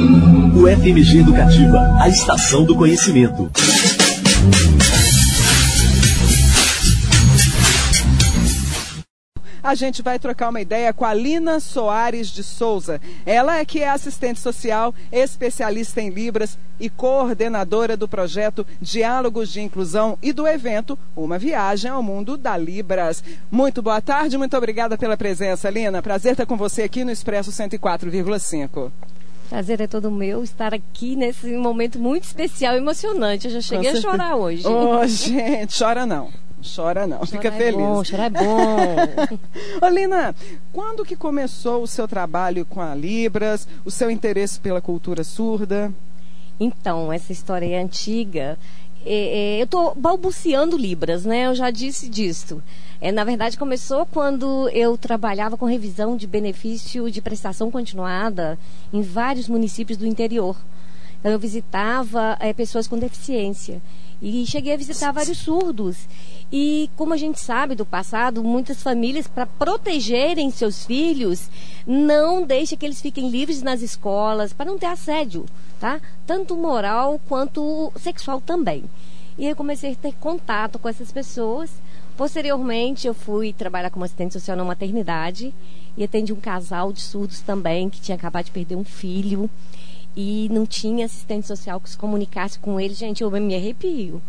O FMG Educativa, a estação do conhecimento. A gente vai trocar uma ideia com a Lina Soares de Souza. Ela é que é assistente social, especialista em Libras e coordenadora do projeto Diálogos de Inclusão e do evento Uma Viagem ao Mundo da Libras. Muito boa tarde, muito obrigada pela presença, Lina. Prazer estar com você aqui no Expresso 104,5. Prazer é todo meu estar aqui nesse momento muito especial e emocionante. Eu já cheguei a chorar hoje. Ô, gente, chora não. Chora não, fica feliz. Chorar é bom. Ô, Lina, quando que começou o seu trabalho com a Libras, o seu interesse pela cultura surda? Então, essa história é antiga. Eu estou balbuciando Libras, né? Eu já disse disso. Na verdade, começou quando eu trabalhava com revisão de benefício de prestação continuada em vários municípios do interior. Então, eu visitava pessoas com deficiência. E cheguei a visitar vários surdos. E como a gente sabe do passado, muitas famílias, para protegerem seus filhos, não deixam que eles fiquem livres nas escolas, para não ter assédio, tá? Tanto moral quanto sexual também. E eu comecei a ter contato com essas pessoas. Posteriormente, eu fui trabalhar como assistente social na maternidade e atendi um casal de surdos também, que tinha acabado de perder um filho. E não tinha assistente social que se comunicasse com eles. Gente, eu me arrepio.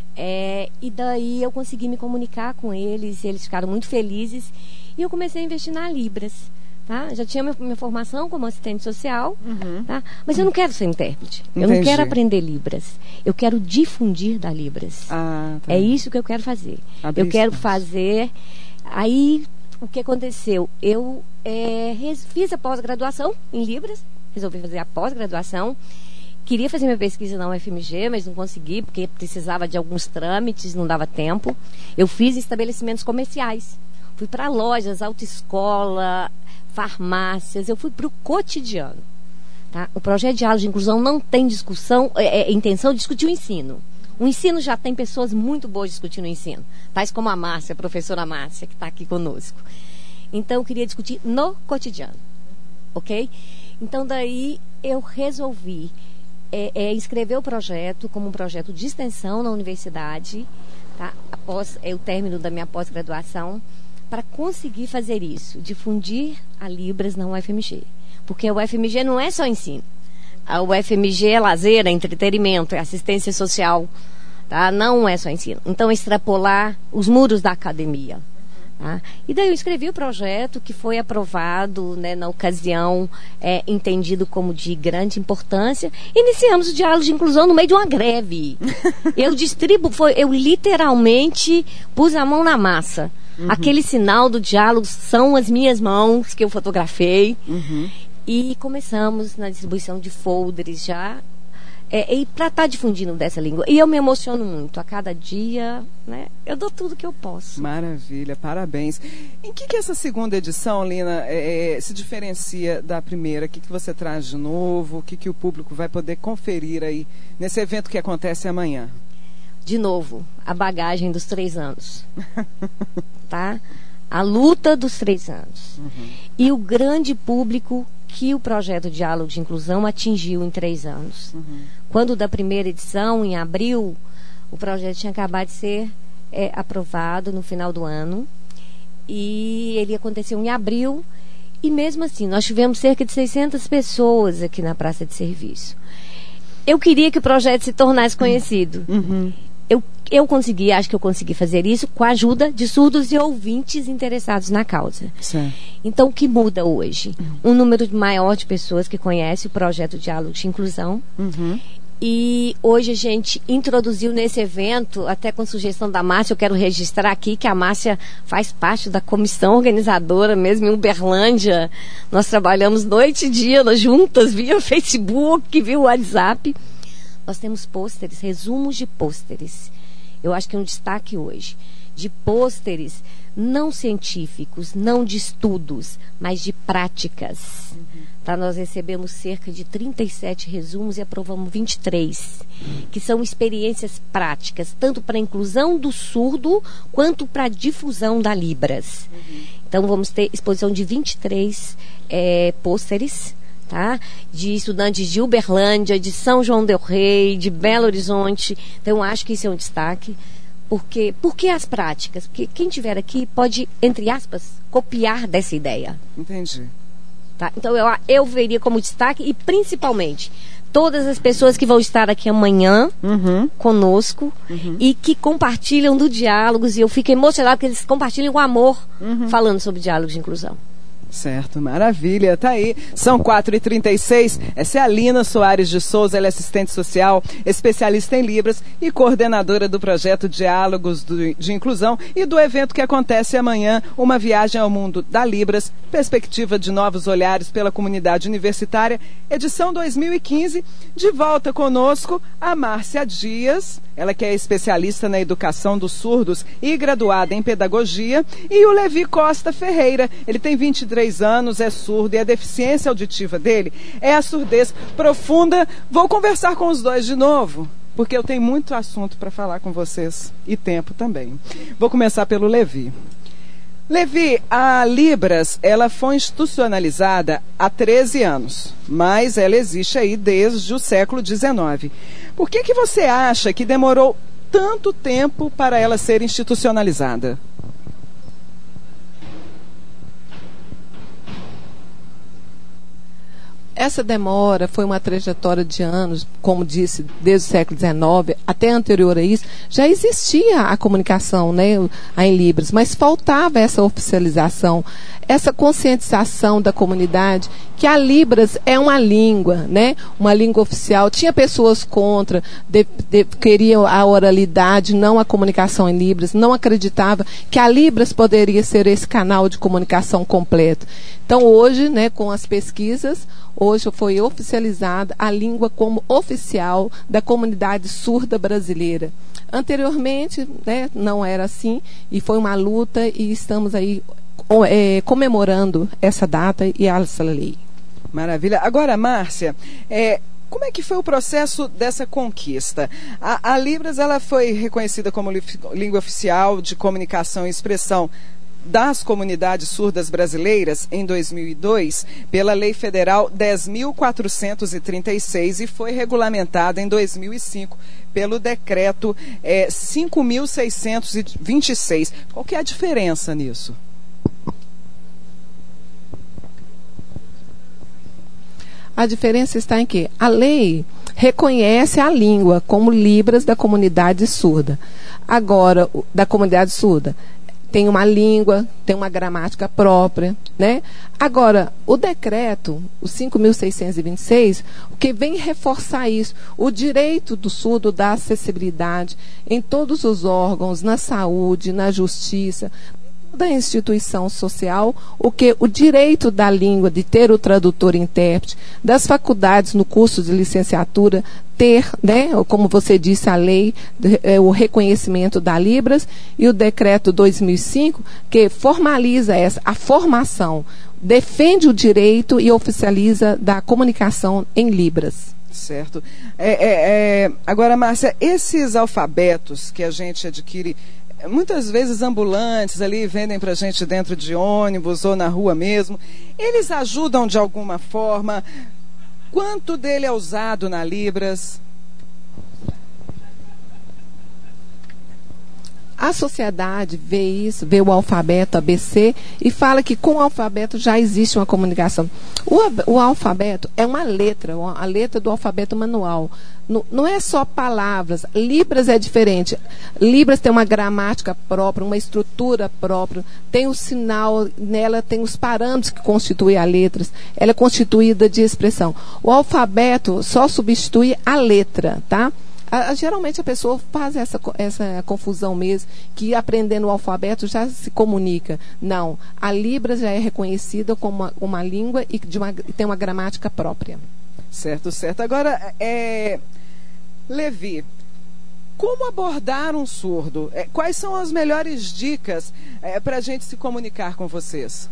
E daí eu consegui me comunicar com eles, e eles ficaram muito felizes. E eu comecei a investir na Libras. Tá? Já tinha minha formação como assistente social, tá? Mas eu não quero ser intérprete. Entendi. Eu não quero aprender Libras. Eu quero difundir da Libras. Tá. É isso que eu quero fazer. Eu quero fazer... Aí, o que aconteceu? Eu fiz a pós-graduação em Libras. Resolvi fazer a pós-graduação. Queria fazer minha pesquisa na UFMG, mas não consegui, porque precisava de alguns trâmites, não dava tempo. Eu fiz estabelecimentos comerciais. Fui para lojas, autoescola, farmácias. Eu fui para o cotidiano. Tá? O projeto Diálogos de Inclusão não tem intenção de discutir o ensino. O ensino já tem pessoas muito boas discutindo o ensino. Tais como a Márcia, a professora Márcia, que está aqui conosco. Então, eu queria discutir no cotidiano. Ok? Então, daí, eu resolvi inscrever o projeto como um projeto de extensão na universidade, tá? Após o término da minha pós-graduação, para conseguir fazer isso, difundir a Libras na UFMG. Porque a UFMG não é só ensino. A UFMG é lazer, é entretenimento, é assistência social, tá? Não é só ensino. Então, extrapolar os muros da academia. Tá? E daí eu escrevi o projeto, que foi aprovado, né, na ocasião, entendido como de grande importância. Iniciamos o diálogo de inclusão no meio de uma greve. Eu literalmente pus a mão na massa. Aquele sinal do diálogo são as minhas mãos que eu fotografei. E começamos na distribuição de folders já. E para estar difundindo dessa língua. E eu me emociono muito. A cada dia, né, eu dou tudo que eu posso. Maravilha, parabéns. Em que essa segunda edição, Lina, se diferencia da primeira? O que você traz de novo? O que o público vai poder conferir aí nesse evento que acontece amanhã? De novo, a bagagem dos 3 anos. Tá? A luta dos 3 anos. E o grande público que o projeto Diálogo de Inclusão atingiu em 3 anos. Quando da primeira edição, em abril, o projeto tinha acabado de ser aprovado no final do ano. E ele aconteceu em abril. E mesmo assim, nós tivemos cerca de 600 pessoas aqui na Praça de Serviço. Eu queria que o projeto se tornasse conhecido. Acho que eu consegui fazer isso com a ajuda de surdos e ouvintes interessados na causa. Certo. Então, o que muda hoje? Um número maior de pessoas que conhecem o projeto Diálogo de Inclusão. E hoje a gente introduziu nesse evento, até com sugestão da Márcia, eu quero registrar aqui que a Márcia faz parte da comissão organizadora mesmo em Uberlândia. Nós trabalhamos noite e dia juntas, via Facebook, via WhatsApp. Nós temos pôsteres, resumos de pôsteres. Eu acho que é um destaque hoje. De pôsteres não científicos, não de estudos, mas de práticas. Tá? Nós recebemos cerca de 37 resumos e aprovamos 23, que são experiências práticas, tanto para a inclusão do surdo, quanto para a difusão da Libras. Então, vamos ter exposição de 23 pôsteres, tá? De estudantes de Uberlândia, de São João del Rei, de Belo Horizonte. Então, eu acho que isso é um destaque. Por que as práticas? Porque quem estiver aqui pode, entre aspas, copiar dessa ideia. Entendi. Tá? Então, eu veria como destaque e, principalmente, todas as pessoas que vão estar aqui amanhã conosco e que compartilham do Diálogos. E eu fico emocionada porque eles compartilham com amor falando sobre diálogos de inclusão. Certo, maravilha, tá aí. São 4h36, essa é a Alina Soares de Souza, ela é assistente social, especialista em Libras e coordenadora do projeto Diálogos de Inclusão e do evento que acontece amanhã, uma viagem ao mundo da Libras, perspectiva de novos olhares pela comunidade universitária, edição 2015. De volta conosco, a Márcia Dias, ela que é especialista na educação dos surdos e graduada em pedagogia, e o Levi Costa Ferreira, ele tem 23 anos, é surdo e a deficiência auditiva dele é a surdez profunda. Vou conversar com os dois de novo, porque eu tenho muito assunto para falar com vocês e tempo também. Vou começar pelo Levi. Levi, a Libras, ela foi institucionalizada há 13 anos, mas ela existe aí desde o século XIX. Por que você acha que demorou tanto tempo para ela ser institucionalizada? Essa demora foi uma trajetória de anos, como disse, desde o século XIX, até anterior a isso, já existia a comunicação, né, em Libras, mas faltava essa oficialização, essa conscientização da comunidade que a Libras é uma língua, né, uma língua oficial. Tinha pessoas contra, queriam a oralidade, não a comunicação em Libras, não acreditava que a Libras poderia ser esse canal de comunicação completo. Então, hoje, né, com as pesquisas, hoje foi oficializada a língua como oficial da comunidade surda brasileira. Anteriormente, né, não era assim, e foi uma luta, e estamos aí comemorando essa data e essa lei. Maravilha. Agora, Márcia, como é que foi o processo dessa conquista? A Libras, ela foi reconhecida como língua oficial de comunicação e expressão das comunidades surdas brasileiras em 2002 pela Lei Federal 10.436 e foi regulamentada em 2005 pelo Decreto 5.626. Qual que é a diferença nisso? A diferença está em que a lei reconhece a língua como Libras da comunidade surda. Agora, da comunidade surda, tem uma língua, tem uma gramática própria, né? Agora, o decreto, o 5.626, o que vem reforçar isso, o direito do surdo da acessibilidade em todos os órgãos, na saúde, na justiça, da instituição social, o direito da língua de ter o tradutor e intérprete, das faculdades no curso de licenciatura ter, né, como você disse, a lei, o reconhecimento da Libras e o decreto 2005 que formaliza a formação, defende o direito e oficializa da comunicação em Libras. Certo. Agora, Márcia, esses alfabetos que a gente adquire muitas vezes ambulantes ali vendem para a gente dentro de ônibus ou na rua mesmo, eles ajudam de alguma forma? Quanto dele é usado na Libras? A sociedade vê isso, vê o alfabeto ABC e fala que com o alfabeto já existe uma comunicação. O alfabeto é uma letra, a letra do alfabeto manual. Não é só palavras. Libras é diferente. Libras tem uma gramática própria, uma estrutura própria, tem o sinal, nela tem os parâmetros que constituem as letras. Ela é constituída de expressão. O alfabeto só substitui a letra, tá? Geralmente a pessoa faz essa confusão mesmo, que aprendendo o alfabeto já se comunica. Não, a Libras já é reconhecida como uma língua e tem uma gramática própria. Certo, certo. Agora, Levi, como abordar um surdo? Quais são as melhores dicas para a gente se comunicar com vocês?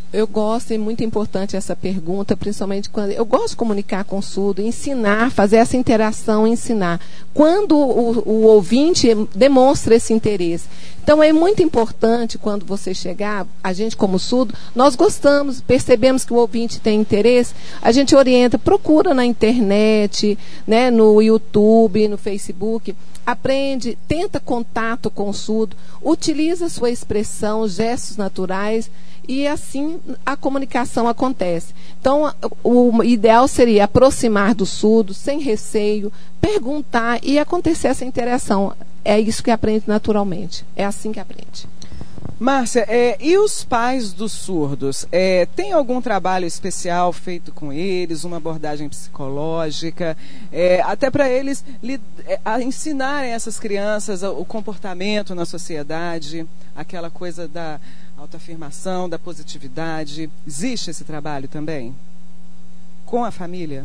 Eu gosto, é muito importante essa pergunta, principalmente quando eu gosto de comunicar com o surdo, ensinar, fazer essa interação, ensinar. Quando o ouvinte demonstra esse interesse. Então, é muito importante quando você chegar, a gente como surdo, nós gostamos, percebemos que o ouvinte tem interesse, a gente orienta, procura na internet, né, no YouTube, no Facebook, aprende, tenta contato com o surdo, utiliza a sua expressão, gestos naturais, e assim a comunicação acontece. Então, o ideal seria aproximar do surdo, sem receio, perguntar e acontecer essa interação. É isso que aprende naturalmente. É assim que aprende. Márcia, e os pais dos surdos? Tem algum trabalho especial feito com eles, uma abordagem psicológica, até para eles ensinarem essas crianças o comportamento na sociedade, aquela coisa da autoafirmação, da positividade? Existe esse trabalho também? Com a família?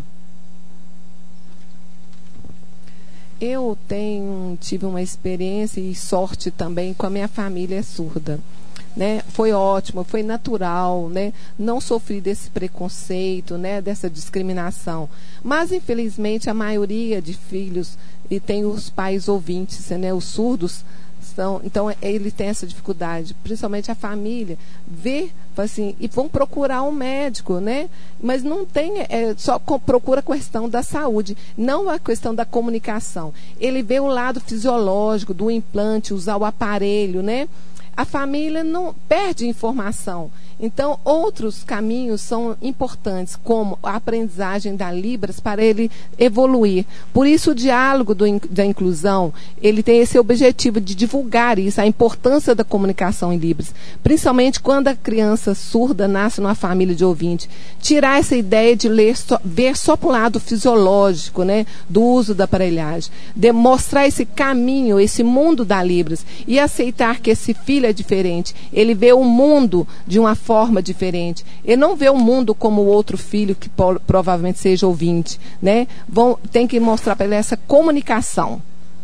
Eu tive uma experiência e sorte também com a minha família surda. Né? Foi ótimo, foi natural, né? Não sofri desse preconceito, né? Dessa discriminação. Mas, infelizmente, a maioria de filhos, e tem os pais ouvintes, né? Os surdos, então ele tem essa dificuldade, principalmente a família, assim, e vão procurar um médico, né? Mas não tem, só procura a questão da saúde, não a questão da comunicação. Ele vê o lado fisiológico do implante, usar o aparelho, né? A família não perde informação. Então, outros caminhos são importantes, como a aprendizagem da Libras, para ele evoluir. Por isso, o diálogo da inclusão, ele tem esse objetivo de divulgar isso, a importância da comunicação em Libras. Principalmente quando a criança surda nasce numa família de ouvinte. Tirar essa ideia de ver só para o lado fisiológico, né, do uso da aparelhagem. Demonstrar esse caminho, esse mundo da Libras. E aceitar que esse filho é diferente. Ele vê o mundo de uma forma diferente. Ele não vê o mundo como o outro filho que provavelmente seja ouvinte, né? Tem que mostrar para ele essa comunicação.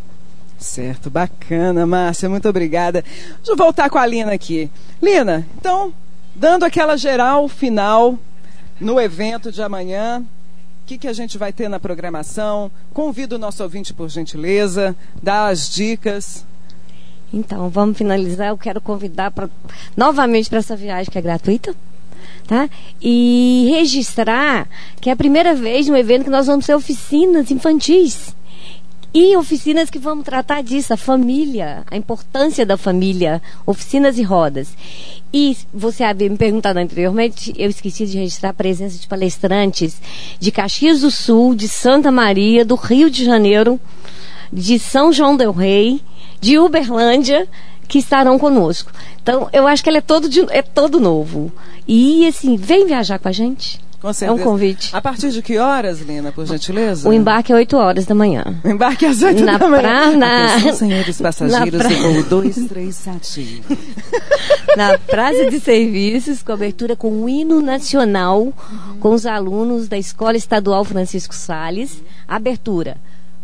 Certo, bacana, Márcia, muito obrigada. Deixa eu voltar com a Lina aqui. Lina, então, dando aquela geral final no evento de amanhã, o que a gente vai ter na programação? Convido o nosso ouvinte, por gentileza, dar as dicas. Então, vamos finalizar. Eu quero convidar novamente para essa viagem que é gratuita, tá? E registrar que é a primeira vez no evento que nós vamos ter oficinas infantis. E oficinas que vamos tratar disso, a família, a importância da família, oficinas e rodas. E você havia me perguntado anteriormente, eu esqueci de registrar a presença de palestrantes de Caxias do Sul, de Santa Maria, do Rio de Janeiro, de São João del Rei, de Uberlândia, que estarão conosco. Então, eu acho que ele é todo novo. E, assim, vem viajar com a gente. Com certeza. É um convite. A partir de que horas, Lina, por gentileza? O embarque é 8 horas da manhã. O embarque é às 8 da manhã. Atenção, senhores passageiros, do voo 237. Na Praça de Serviços, cobertura com o hino nacional, com os alunos da Escola Estadual Francisco Salles. Abertura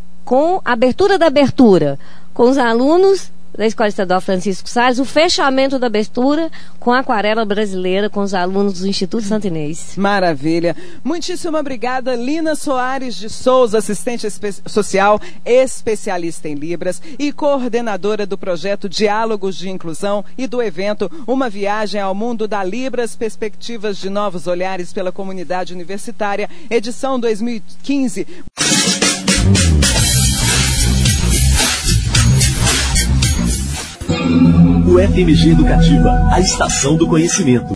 da abertura, com os alunos da Escola Estadual Francisco Salles, o fechamento da abertura com a aquarela brasileira, com os alunos do Instituto Santo Inês. Maravilha. Muitíssimo obrigada, Lina Soares de Souza, assistente social, especialista em Libras e coordenadora do projeto Diálogos de Inclusão e do evento Uma Viagem ao Mundo da Libras, Perspectivas de Novos Olhares pela Comunidade Universitária, edição 2015. O FMG Educativa, a estação do conhecimento.